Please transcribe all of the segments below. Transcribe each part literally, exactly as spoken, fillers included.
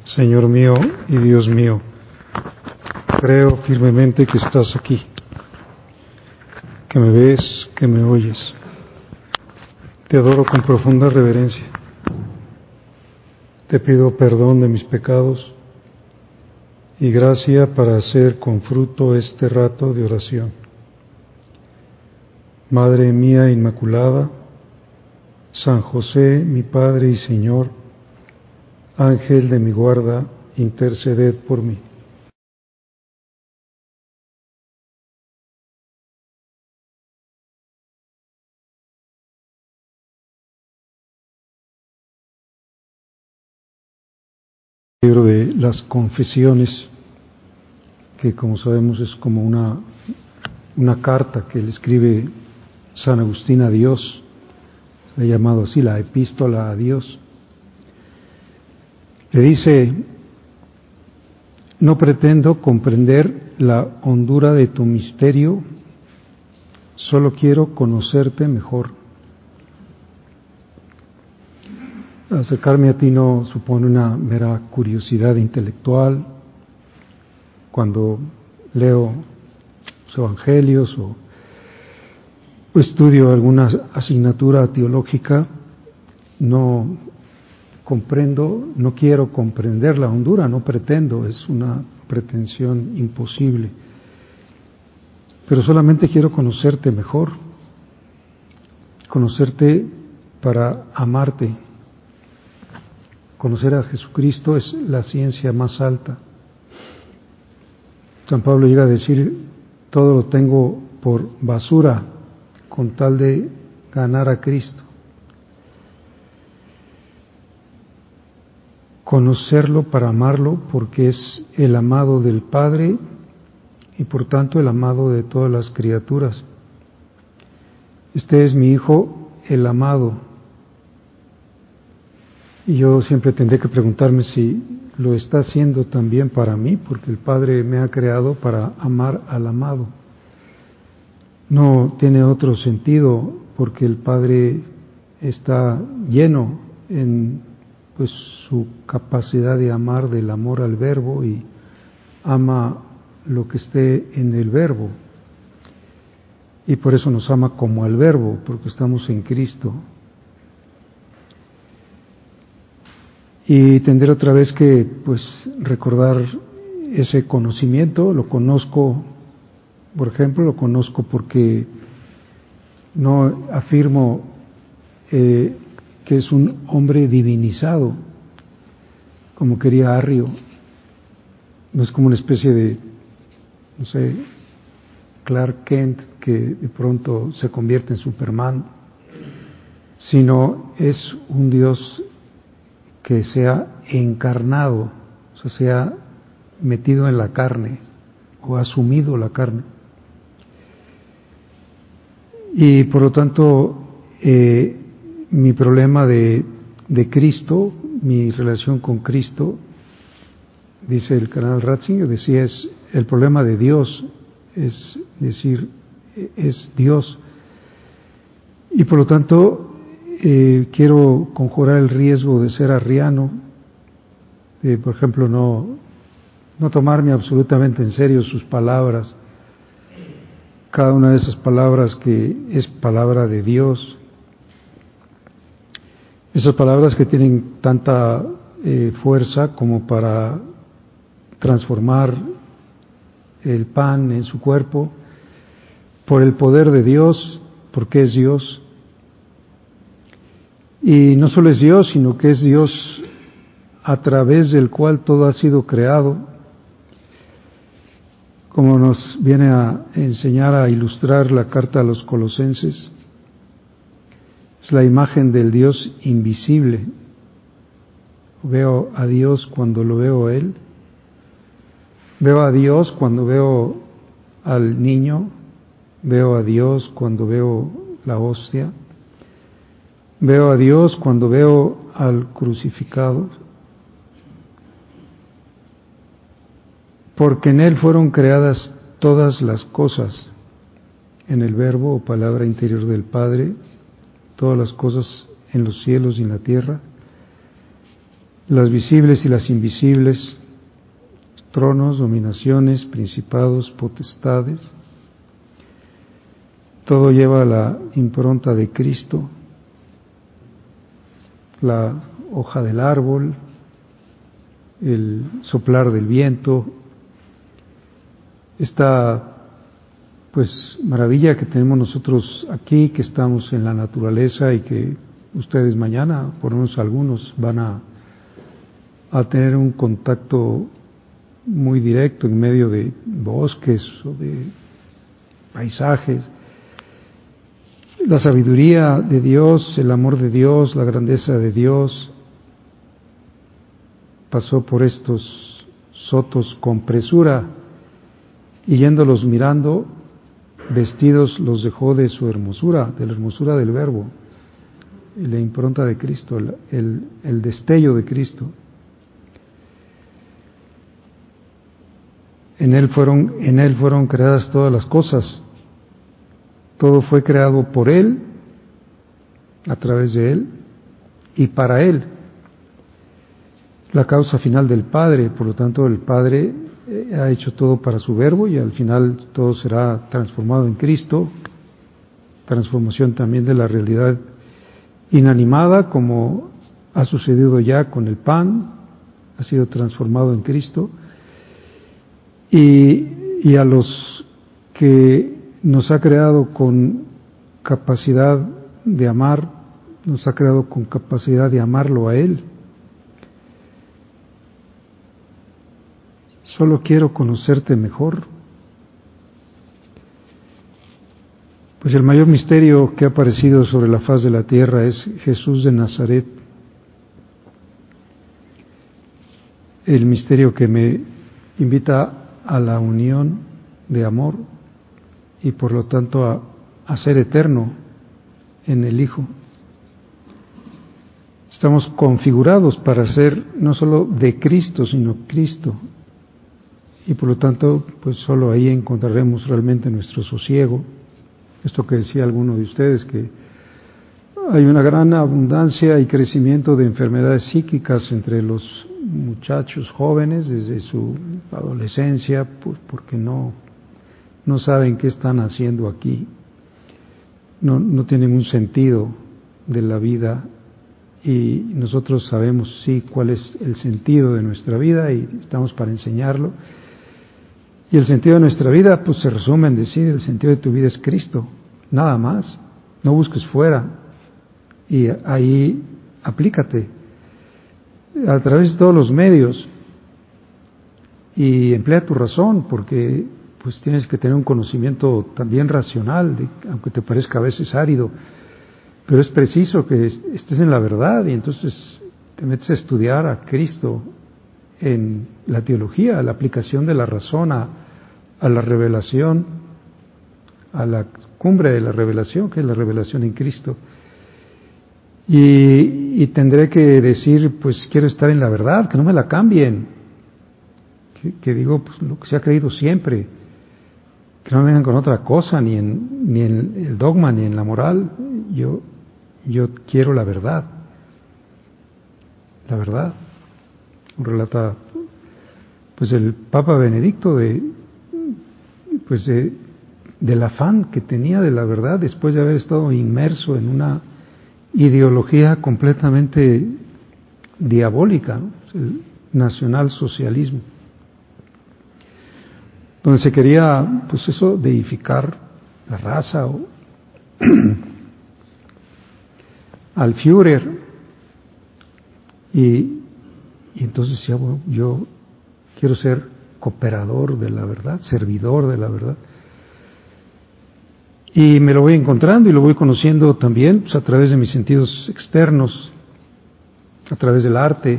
Señor mío y Dios mío, creo firmemente que estás aquí, que me ves, que me oyes. Te adoro con profunda reverencia. Te pido perdón de mis pecados y gracia para hacer con fruto este rato de oración. Madre mía Inmaculada, San José, mi Padre y Señor, Ángel de mi guarda, interceded por mí. Libro de las Confesiones, que como sabemos es como una, una carta que le escribe San Agustín a Dios, se ha llamado así la epístola a Dios. Le dice: no pretendo comprender la hondura de tu misterio, solo quiero conocerte mejor. Acercarme a ti no supone una mera curiosidad intelectual. Cuando leo los evangelios o, o estudio alguna asignatura teológica, no comprendo, no quiero comprender la hondura, no pretendo, es una pretensión imposible. Pero solamente quiero conocerte mejor, conocerte para amarte. Conocer a Jesucristo es la ciencia más alta. San Pablo llega a decir: todo lo tengo por basura con tal de ganar a Cristo. Conocerlo para amarlo, porque es el amado del Padre y por tanto el amado de todas las criaturas. Este es mi Hijo, el amado. Y yo siempre tendré que preguntarme si lo está haciendo también para mí, porque el Padre me ha creado para amar al amado. No tiene otro sentido, porque el Padre está lleno en pues su capacidad de amar, del amor al Verbo, y ama lo que esté en el Verbo. Y por eso nos ama como al Verbo, porque estamos en Cristo. Y tendré otra vez que pues recordar ese conocimiento. Lo conozco, por ejemplo, lo conozco porque no afirmo eh, que es un hombre divinizado, como quería Arrio. No es como una especie de, no sé, Clark Kent que de pronto se convierte en Superman, sino es un Dios que se ha encarnado, o sea, se ha metido en la carne o ha asumido la carne. Y por lo tanto, eh, mi problema de, de Cristo, mi relación con Cristo, dice el cardenal Ratzinger, decía, es el problema de Dios, es decir, es Dios. Y por lo tanto, Eh, quiero conjurar el riesgo de ser arriano, de, por ejemplo, no, no tomarme absolutamente en serio sus palabras, cada una de esas palabras que es palabra de Dios, esas palabras que tienen tanta eh, fuerza como para transformar el pan en su cuerpo, por el poder de Dios, porque es Dios. Y no solo es Dios, sino que es Dios a través del cual todo ha sido creado, como nos viene a enseñar, a ilustrar la carta a los Colosenses. Es la imagen del Dios invisible. Veo a Dios cuando lo veo a Él. Veo a Dios cuando veo al niño. Veo a Dios cuando veo la hostia. Veo a Dios cuando veo al crucificado, porque en Él fueron creadas todas las cosas, en el Verbo o palabra interior del Padre, todas las cosas en los cielos y en la tierra, las visibles y las invisibles, tronos, dominaciones, principados, potestades. Todo lleva la impronta de Cristo, la hoja del árbol, el soplar del viento, esta pues maravilla que tenemos nosotros aquí, que estamos en la naturaleza y que ustedes mañana, por lo menos algunos, van a, a tener un contacto muy directo en medio de bosques o de paisajes. La sabiduría de Dios, el amor de Dios, la grandeza de Dios pasó por estos sotos con presura y yéndolos mirando, vestidos los dejó de su hermosura, de la hermosura del Verbo, la impronta de Cristo, el, el, el destello de Cristo. En él fueron, en él fueron creadas todas las cosas. Todo fue creado por Él, a través de Él y para Él. La causa final del Padre, por lo tanto el Padre ha hecho todo para su Verbo y al final todo será transformado en Cristo. Transformación también de la realidad inanimada, como ha sucedido ya con el pan, ha sido transformado en Cristo. Y, y a los que nos ha creado con capacidad de amar, nos ha creado con capacidad de amarlo a Él. Solo quiero conocerte mejor. Pues el mayor misterio que ha aparecido sobre la faz de la tierra es Jesús de Nazaret. El misterio que me invita a la unión de amor y por lo tanto a, a ser eterno en el Hijo. Estamos configurados para ser no solo de Cristo, sino Cristo. Y por lo tanto, pues solo ahí encontraremos realmente nuestro sosiego. Esto que decía alguno de ustedes, que hay una gran abundancia y crecimiento de enfermedades psíquicas entre los muchachos jóvenes desde su adolescencia, pues porque no, no saben qué están haciendo aquí, no, no tienen un sentido de la vida y nosotros sabemos sí cuál es el sentido de nuestra vida y estamos para enseñarlo. Y el sentido de nuestra vida pues se resume en decir, el sentido de tu vida es Cristo, nada más, no busques fuera y ahí aplícate a través de todos los medios y emplea tu razón, porque pues tienes que tener un conocimiento también racional, de, aunque te parezca a veces árido, pero es preciso que estés en la verdad y entonces te metes a estudiar a Cristo en la teología, la aplicación de la razón a, a la revelación, a la cumbre de la revelación, que es la revelación en Cristo. Y, y tendré que decir, pues quiero estar en la verdad, que no me la cambien, que, que digo pues, lo que se ha creído siempre, que no me vengan con otra cosa, ni en, ni en el dogma, ni en la moral. Yo, yo quiero la verdad, la verdad. Relata pues el Papa Benedicto de pues de, del afán que tenía de la verdad después de haber estado inmerso en una ideología completamente diabólica, ¿no? El nacionalsocialismo, donde se quería pues eso, deificar la raza o al Führer y, y entonces decía, bueno, yo quiero ser cooperador de la verdad, servidor de la verdad. Y me lo voy encontrando y lo voy conociendo también pues, a través de mis sentidos externos, a través del arte,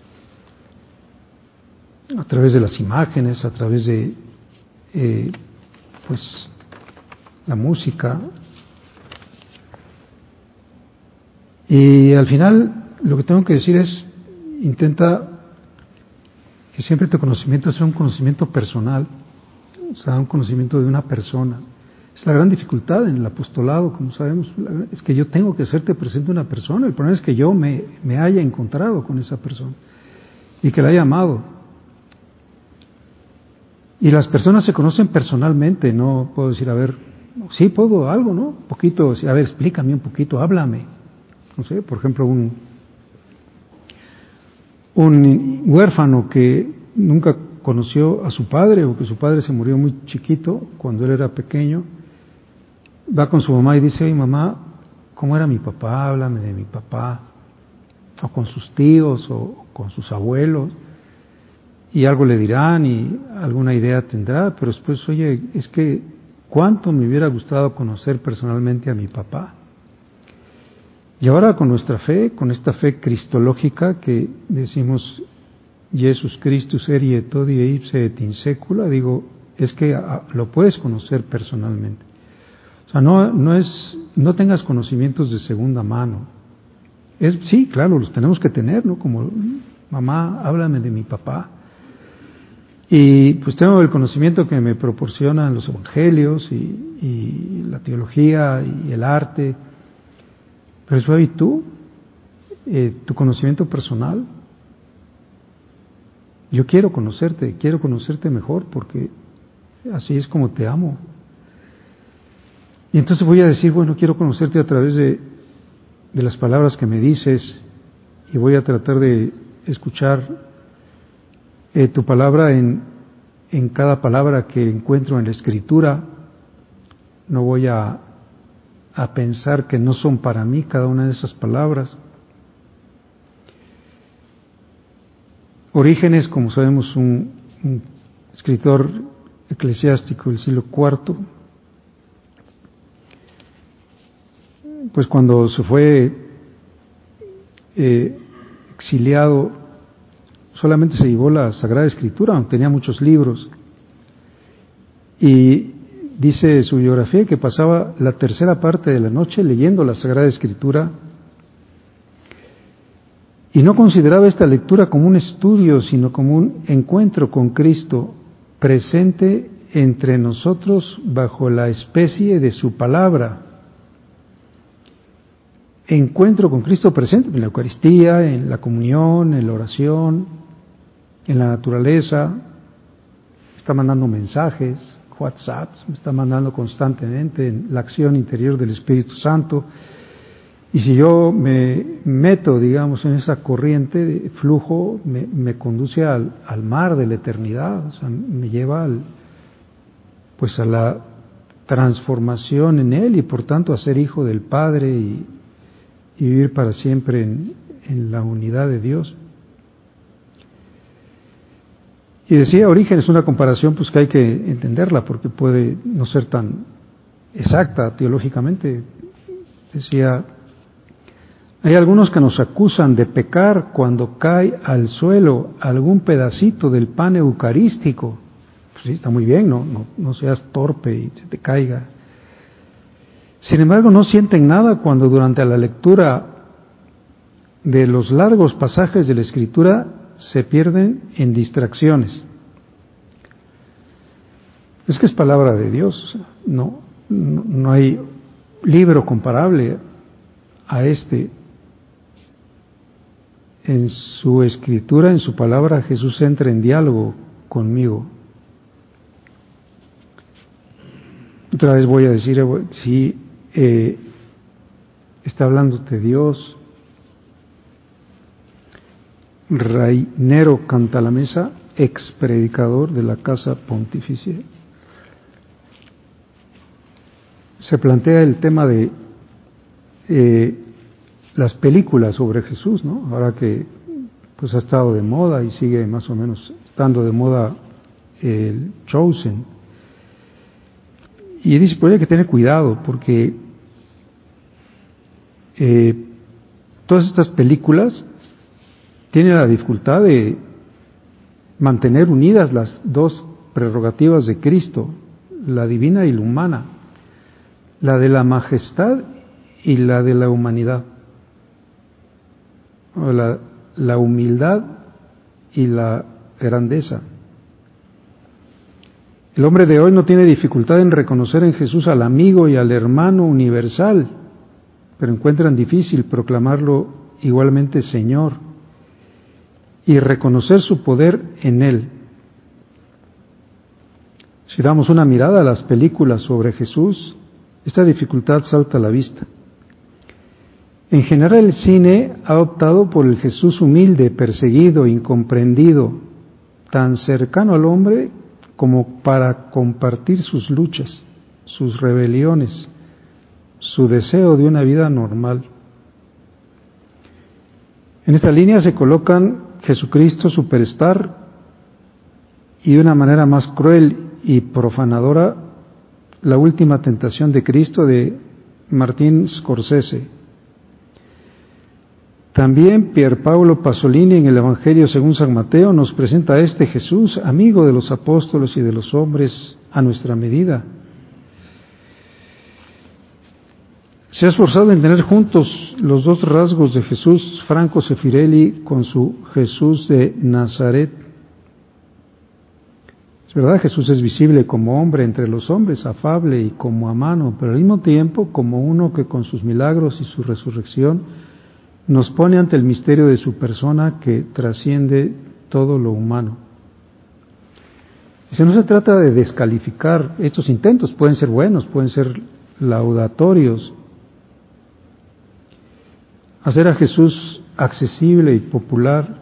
a través de las imágenes, a través de eh, pues la música. Y al final lo que tengo que decir es, intenta que siempre tu conocimiento sea un conocimiento personal, o sea, un conocimiento de una persona. Es la gran dificultad en el apostolado, como sabemos, es que yo tengo que hacerte presente una persona. El problema es que yo me, me haya encontrado con esa persona y que la haya amado. Y las personas se conocen personalmente, no puedo decir, a ver, sí puedo algo, ¿no? Un poquito, a ver, explícame un poquito, háblame. No sé, por ejemplo, un, un huérfano que nunca conoció a su padre o que su padre se murió muy chiquito cuando él era pequeño, va con su mamá y dice, oye mamá, ¿cómo era mi papá? Háblame de mi papá. O con sus tíos o con sus abuelos. Y algo le dirán y alguna idea tendrá, pero después, oye, es que cuánto me hubiera gustado conocer personalmente a mi papá. Y ahora con nuestra fe, con esta fe cristológica que decimos, Jesus Christus eri et odie ipse et in secula, digo, es que a, lo puedes conocer personalmente. O sea, no, no es, no tengas conocimientos de segunda mano. Es, sí, claro, los tenemos que tener, ¿no? Como, mamá, háblame de mi papá. Y pues tengo el conocimiento que me proporcionan los evangelios y, y la teología y el arte. Pero eso, ¿y tú? Eh, ¿Tu conocimiento personal? Yo quiero conocerte, quiero conocerte mejor porque así es como te amo. Y entonces voy a decir, bueno, quiero conocerte a través de, de las palabras que me dices y voy a tratar de escuchar eh, tu palabra en, en cada palabra que encuentro en la Escritura. No voy a, a pensar que no son para mí cada una de esas palabras. Orígenes, como sabemos, un, un escritor eclesiástico del siglo cuarto, pues cuando se fue eh, exiliado, solamente se llevó la Sagrada Escritura, aunque tenía muchos libros. Y dice su biografía que pasaba la tercera parte de la noche leyendo la Sagrada Escritura y no consideraba esta lectura como un estudio, sino como un encuentro con Cristo presente entre nosotros bajo la especie de su palabra. Encuentro con Cristo presente en la Eucaristía, en la comunión, en la oración, en la naturaleza. Me está mandando mensajes, WhatsApp, me está mandando constantemente en la acción interior del Espíritu Santo. Y si yo me meto, digamos, en esa corriente de flujo, me, me conduce al, al mar de la eternidad, o sea, me lleva al, pues a la transformación en Él y por tanto a ser hijo del Padre y, y vivir para siempre en, en la unidad de Dios. Y decía, Orígenes es una comparación pues que hay que entenderla porque puede no ser tan exacta teológicamente. Decía, hay algunos que nos acusan de pecar cuando cae al suelo algún pedacito del pan eucarístico. Pues sí, está muy bien, no, no, no seas torpe y se te caiga. Sin embargo, no sienten nada cuando durante la lectura de los largos pasajes de la Escritura se pierden en distracciones. Es que es palabra de Dios, no, no, no hay libro comparable a este. En su Escritura, en su palabra, Jesús entra en diálogo conmigo. Otra vez voy a decir, si eh, está hablándote Dios. Rainero Cantalamessa, ex predicador de la Casa Pontificia, se plantea el tema de eh, las películas sobre Jesús, ¿no? Ahora que pues ha estado de moda y sigue más o menos estando de moda el Chosen. Y dice, pues hay que tener cuidado porque eh, todas estas películas tienen la dificultad de mantener unidas las dos prerrogativas de Cristo, la divina y la humana, la de la majestad y la de la humanidad, o la, la humildad y la grandeza. El hombre de hoy no tiene dificultad en reconocer en Jesús al amigo y al hermano universal, pero encuentran difícil proclamarlo igualmente Señor y reconocer su poder en Él. Si damos una mirada a las películas sobre Jesús, esta dificultad salta a la vista. En general, el cine ha optado por el Jesús humilde, perseguido, incomprendido, tan cercano al hombre como para compartir sus luchas, sus rebeliones, su deseo de una vida normal. En esta línea se colocan Jesucristo superstar y de una manera más cruel y profanadora La última tentación de Cristo de Martin Scorsese. También Pierpaolo Pasolini en el Evangelio según San Mateo nos presenta a este Jesús, amigo de los apóstoles y de los hombres a nuestra medida. Se ha esforzado en tener juntos los dos rasgos de Jesús Franco Sefirelli con su Jesús de Nazaret. Es verdad, Jesús es visible como hombre entre los hombres, afable y como a mano, pero al mismo tiempo como uno que con sus milagros y su resurrección nos pone ante el misterio de su persona que trasciende todo lo humano. Si no se trata de descalificar estos intentos, pueden ser buenos, pueden ser laudatorios. Hacer a Jesús accesible y popular.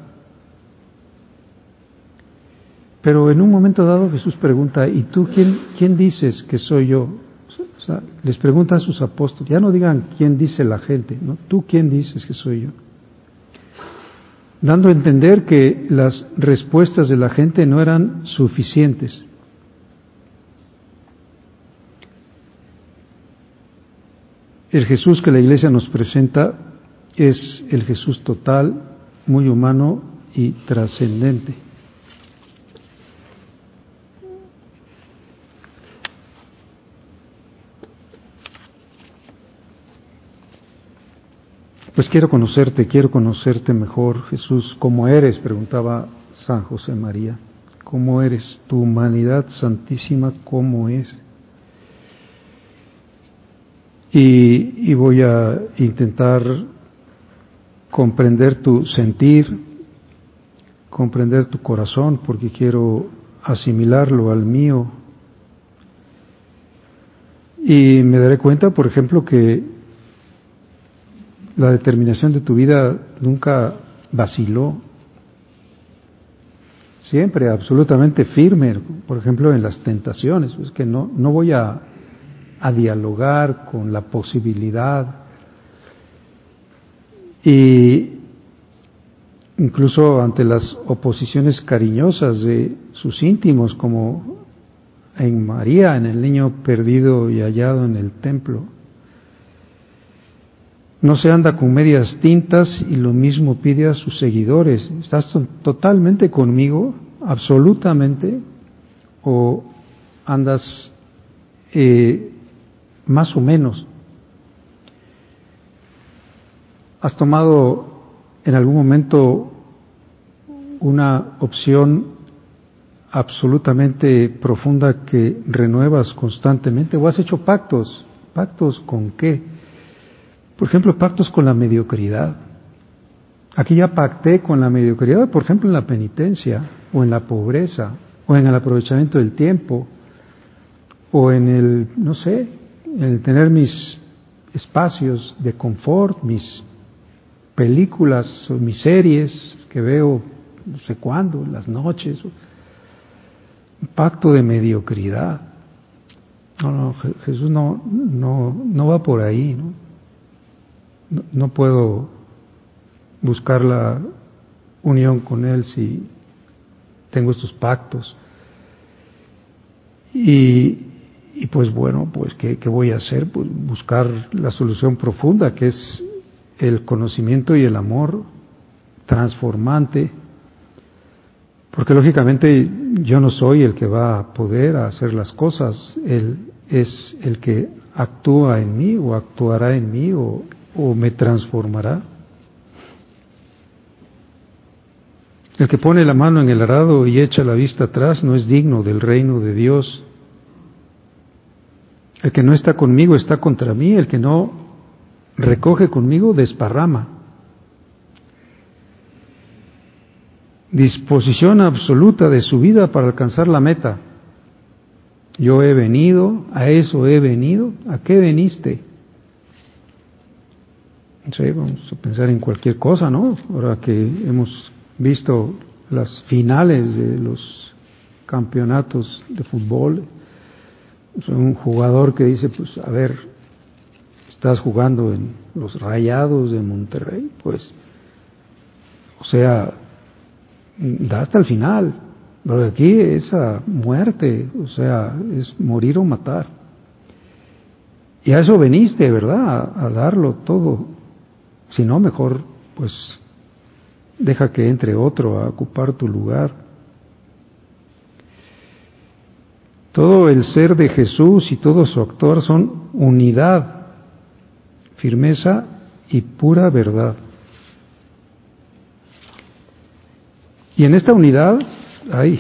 Pero en un momento dado Jesús pregunta, ¿y tú quién, quién dices que soy yo? O sea, les pregunta a sus apóstoles, ya no digan quién dice la gente, ¿no? ¿Tú quién dices que soy yo? Dando a entender que las respuestas de la gente no eran suficientes. El Jesús que la Iglesia nos presenta es el Jesús total, muy humano y trascendente. Pues quiero conocerte, quiero conocerte mejor, Jesús, ¿cómo eres? Preguntaba San José María. ¿Cómo eres? Tu humanidad santísima, ¿cómo es? Y, y voy a intentar comprender tu sentir, comprender tu corazón, porque quiero asimilarlo al mío. Y me daré cuenta, por ejemplo, que la determinación de tu vida nunca vaciló, siempre absolutamente firme, por ejemplo en las tentaciones, es que no, no voy a, a dialogar con la posibilidad, y incluso ante las oposiciones cariñosas de sus íntimos, como en María, en el niño perdido y hallado en el templo. No se anda con medias tintas y lo mismo pide a sus seguidores. ¿Estás totalmente conmigo, absolutamente, o andas eh, más o menos? ¿Has tomado en algún momento una opción absolutamente profunda que renuevas constantemente? ¿O has hecho pactos? ¿Pactos con qué? Por ejemplo, pactos con la mediocridad. Aquí ya pacté con la mediocridad, por ejemplo, en la penitencia, o en la pobreza, o en el aprovechamiento del tiempo, o en el, no sé, en el tener mis espacios de confort, mis películas, o mis series que veo no sé cuándo, en las noches. Un pacto de mediocridad. No, no, Jesús no, no, no va por ahí, ¿no? No, no puedo buscar la unión con Él si tengo estos pactos. Y, y pues bueno, pues ¿qué, qué voy a hacer? Pues buscar la solución profunda, que es el conocimiento y el amor transformante. Porque lógicamente yo no soy el que va a poder hacer las cosas, Él es el que actúa en mí o actuará en mí o o me transformará. El que pone la mano en el arado y echa la vista atrás no es digno del reino de Dios. El que no está conmigo está contra mí, el que no recoge conmigo desparrama. Disposición absoluta de su vida para alcanzar la meta. Yo he venido, a eso he venido. ¿A qué veniste? No sé, vamos a pensar en cualquier cosa, ¿no? Ahora que hemos visto las finales de los campeonatos de fútbol, un jugador que dice, pues, a ver, estás jugando en los Rayados de Monterrey, pues, o sea, da hasta el final, pero aquí es a muerte, o sea, es morir o matar. Y a eso veniste, ¿verdad? A, a darlo todo. Si no, mejor, pues, deja que entre otro a ocupar tu lugar. Todo el ser de Jesús y todo su actuar son unidad, firmeza y pura verdad. Y en esta unidad, ay,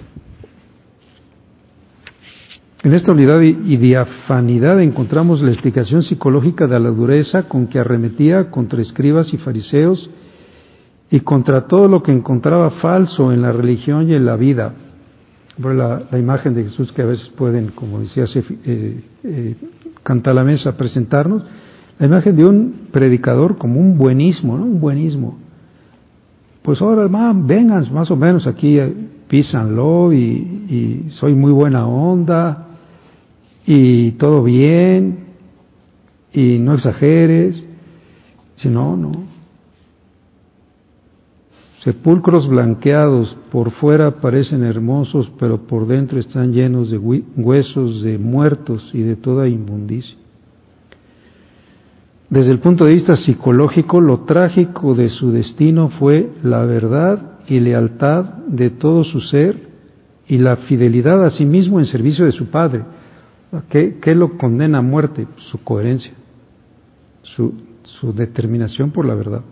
en esta unidad y diafanidad encontramos la explicación psicológica de la dureza con que arremetía contra escribas y fariseos y contra todo lo que encontraba falso en la religión y en la vida. Por la, la imagen de Jesús que a veces pueden, como decía, eh, eh, cantar la mesa, presentarnos, la imagen de un predicador como un buenismo, ¿no? Un buenismo. Pues ahora, hermano, vengan más o menos aquí, písanlo y, y soy muy buena onda y todo bien y no exageres. Si no, no. Sepulcros blanqueados, por fuera parecen hermosos, pero por dentro están llenos de huesos de muertos y de toda inmundicia. Desde el punto de vista psicológico, lo trágico de su destino fue la verdad y lealtad de todo su ser y la fidelidad a sí mismo en servicio de su Padre. ¿Qué, qué lo condena a muerte? Su coherencia, su, su determinación por la verdad.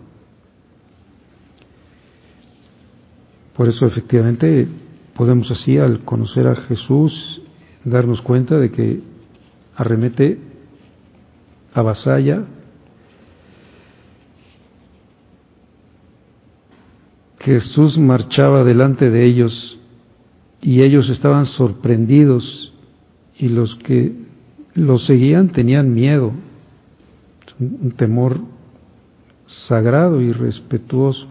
Por eso, efectivamente, podemos así, al conocer a Jesús, darnos cuenta de que arremete, avasalla, Jesús marchaba delante de ellos y ellos estaban sorprendidos y los que los seguían tenían miedo, un temor sagrado y respetuoso.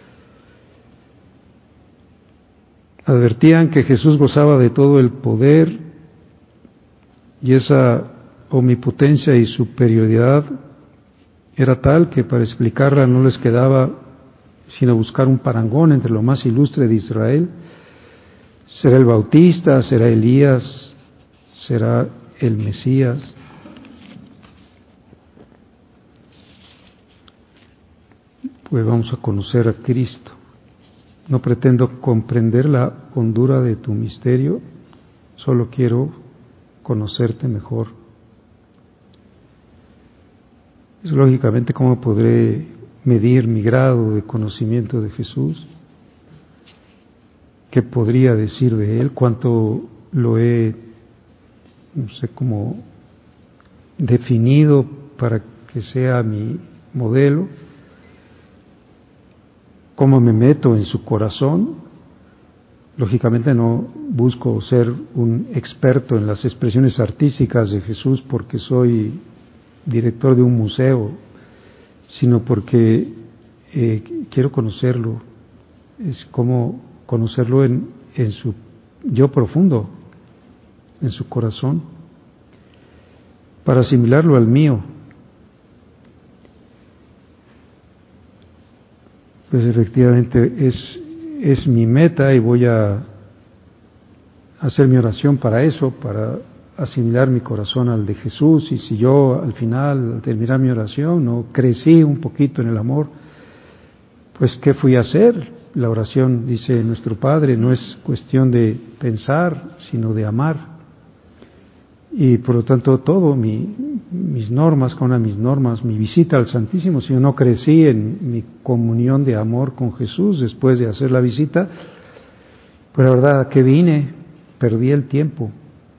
Advertían que Jesús gozaba de todo el poder y esa omnipotencia y superioridad era tal que para explicarla no les quedaba sino buscar un parangón entre lo más ilustre de Israel. ¿Será el Bautista? ¿Será Elías? ¿Será el Mesías? Pues vamos a conocer a Cristo. No pretendo comprender la hondura de tu misterio, solo quiero conocerte mejor. Es lógicamente cómo podré medir mi grado de conocimiento de Jesús, qué podría decir de Él, cuánto lo he, no sé cómo, definido para que sea mi modelo, cómo me meto en su corazón. Lógicamente no busco ser un experto en las expresiones artísticas de Jesús porque soy director de un museo, sino porque eh, quiero conocerlo. Es como conocerlo en, en su yo profundo, en su corazón, para asimilarlo al mío. Pues efectivamente es, es mi meta y voy a hacer mi oración para eso, para asimilar mi corazón al de Jesús. Y si yo al final, al terminar mi oración, no crecí un poquito en el amor, pues ¿qué fui a hacer? La oración, dice nuestro Padre, no es cuestión de pensar, sino de amar. y por lo tanto todo, mi, mis normas, con una mis normas, mi visita al Santísimo, si yo no crecí en mi comunión de amor con Jesús después de hacer la visita, pues la verdad que vine, perdí el tiempo.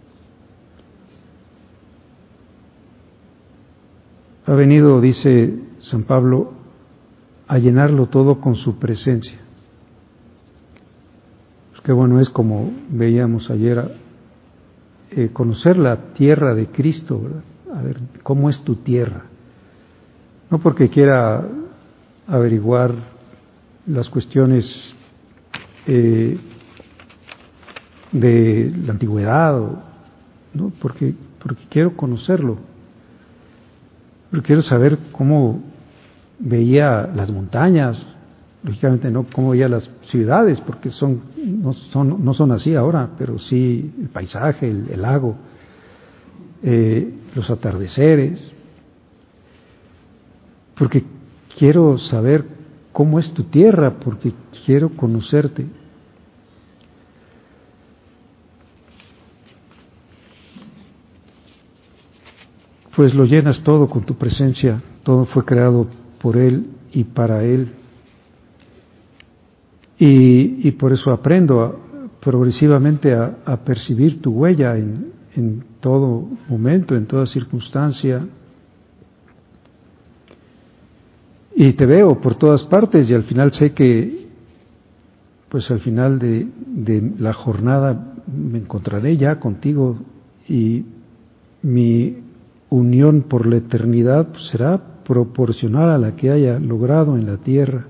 Ha venido, dice San Pablo, a llenarlo todo con su presencia. Pues qué bueno es, como veíamos ayer, eh, conocer la tierra de Cristo, ¿verdad? A ver, ¿cómo es tu tierra? No porque quiera averiguar las cuestiones eh, de la antigüedad, ¿no? Porque, porque quiero conocerlo. Pero quiero saber cómo veía las montañas, lógicamente no cómo veía las ciudades, porque son no son no son así ahora, pero sí el paisaje, el, el lago, eh, los atardeceres, porque quiero saber cómo es tu tierra, porque quiero conocerte. Pues lo llenas todo con tu presencia, todo fue creado por Él y para Él. Y, y por eso aprendo a, progresivamente a, a percibir tu huella en, en todo momento, en toda circunstancia. Y te veo por todas partes y al final sé que, pues al final de, de la jornada me encontraré ya contigo y mi unión por la eternidad pues, será proporcional a la que haya logrado en la tierra.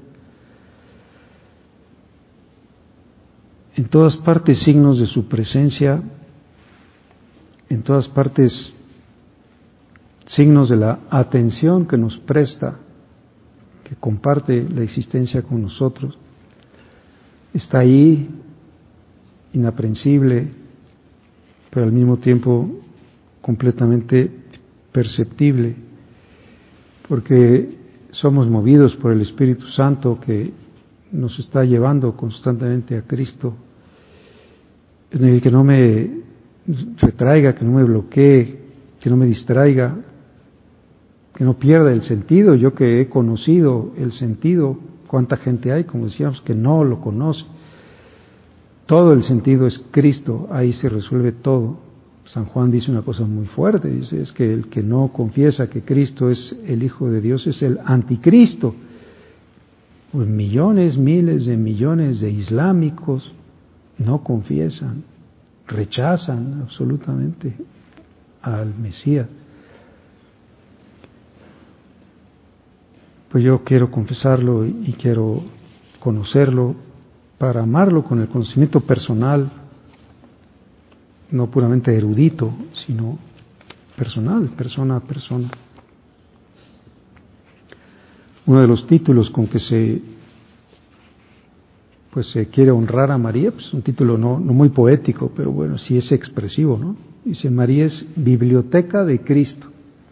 En todas partes signos de su presencia, en todas partes signos de la atención que nos presta, que comparte la existencia con nosotros. Está ahí, inaprensible, pero al mismo tiempo completamente perceptible, porque somos movidos por el Espíritu Santo que nos está llevando constantemente a Cristo. Es decir, que no me retraiga, que no me bloquee, que no me distraiga, que no pierda el sentido. Yo que he conocido el sentido, cuánta gente hay, como decíamos, que no lo conoce. Todo el sentido es Cristo, ahí se resuelve todo. San Juan dice una cosa muy fuerte, dice, es que el que no confiesa que Cristo es el Hijo de Dios es el anticristo. Pues millones, miles de millones de islámicos no confiesan, rechazan absolutamente al Mesías. Pues yo quiero confesarlo y quiero conocerlo para amarlo con el conocimiento personal, no puramente erudito, sino personal, persona a persona. Uno de los títulos con que se pues se quiere honrar a María, pues un título no, no muy poético, pero bueno, sí es expresivo, ¿no? Dice, María es biblioteca de Cristo.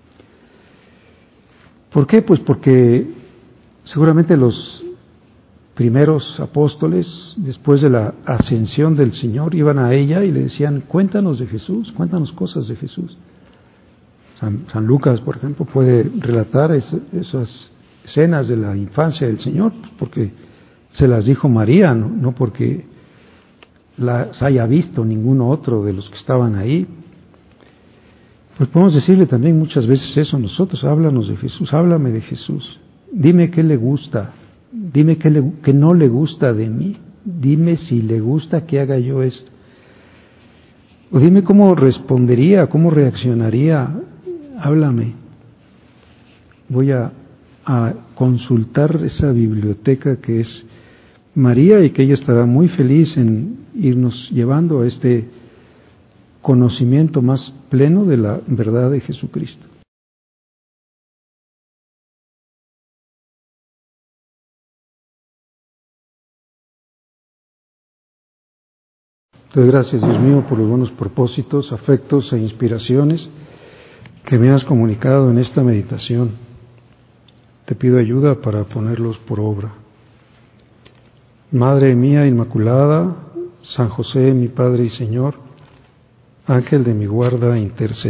¿Por qué? Pues porque seguramente los primeros apóstoles, después de la ascensión del Señor, iban a ella y le decían, cuéntanos de Jesús, cuéntanos cosas de Jesús. San, San Lucas, por ejemplo, puede relatar es, esas escenas de la infancia del Señor, porque se las dijo María, no, no porque las haya visto ninguno otro de los que estaban ahí. Pues podemos decirle también muchas veces eso nosotros, háblanos de Jesús, háblame de Jesús, dime qué le gusta, dime qué, le, qué no le gusta de mí, dime si le gusta que haga yo esto, o dime cómo respondería, cómo reaccionaría, háblame. Voy a, a consultar esa biblioteca que es María y que ella estará muy feliz en irnos llevando a este conocimiento más pleno de la verdad de Jesucristo. Te doy gracias, Dios mío, por los buenos propósitos, afectos e inspiraciones que me has comunicado en esta meditación. Te pido ayuda para ponerlos por obra. Madre mía Inmaculada, San José, mi Padre y Señor, Ángel de mi guarda, intercede.